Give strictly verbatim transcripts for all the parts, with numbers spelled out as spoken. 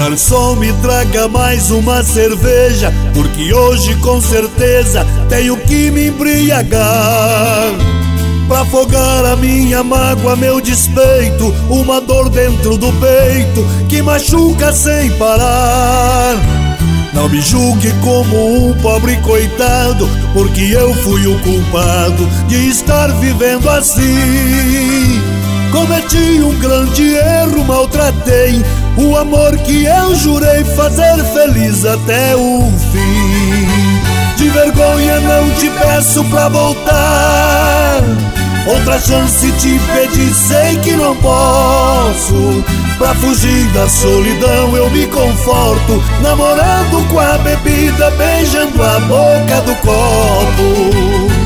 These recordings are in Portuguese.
Garçom, me traga mais uma cerveja, porque hoje com certeza tenho que me embriagar, pra afogar a minha mágoa, meu despeito, uma dor dentro do peito que machuca sem parar. Não me julgue como um pobre coitado, porque eu fui o culpado de estar vivendo assim. Cometi um grande erro, maltratei o amor que eu jurei fazer feliz até o fim. De vergonha não te peço pra voltar, outra chance te pedi, sei que não posso. Pra fugir da solidão eu me conforto, namorando com a bebida, beijando a boca do copo.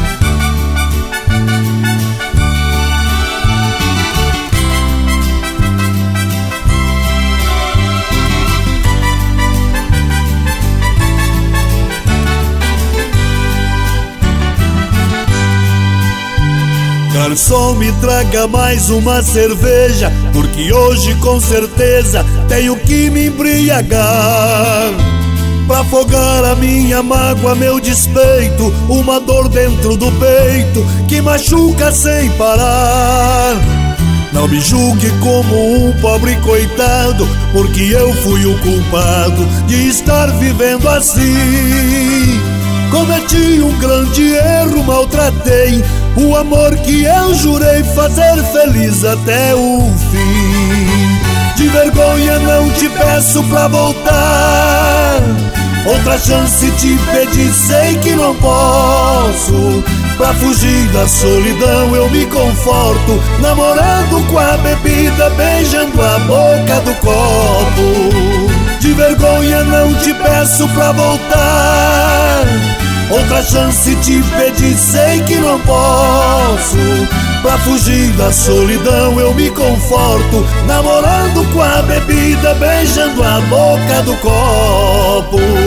Garçom, me traga mais uma cerveja, porque hoje com certeza tenho que me embriagar, pra afogar a minha mágoa, meu despeito, uma dor dentro do peito que machuca sem parar. Não me julgue como um pobre coitado, porque eu fui o culpado de estar vivendo assim. Cometi um grande erro, maltratei o amor que eu jurei fazer feliz até o fim. De vergonha não te peço pra voltar, outra chance te pedi, sei que não posso. Pra fugir da solidão eu me conforto, namorando com a bebida, beijando a boca do copo. De vergonha não te peço pra voltar, outra chance te pedi, sei que não posso. Pra fugir da solidão eu me conforto, namorando com a bebida, beijando a boca do copo.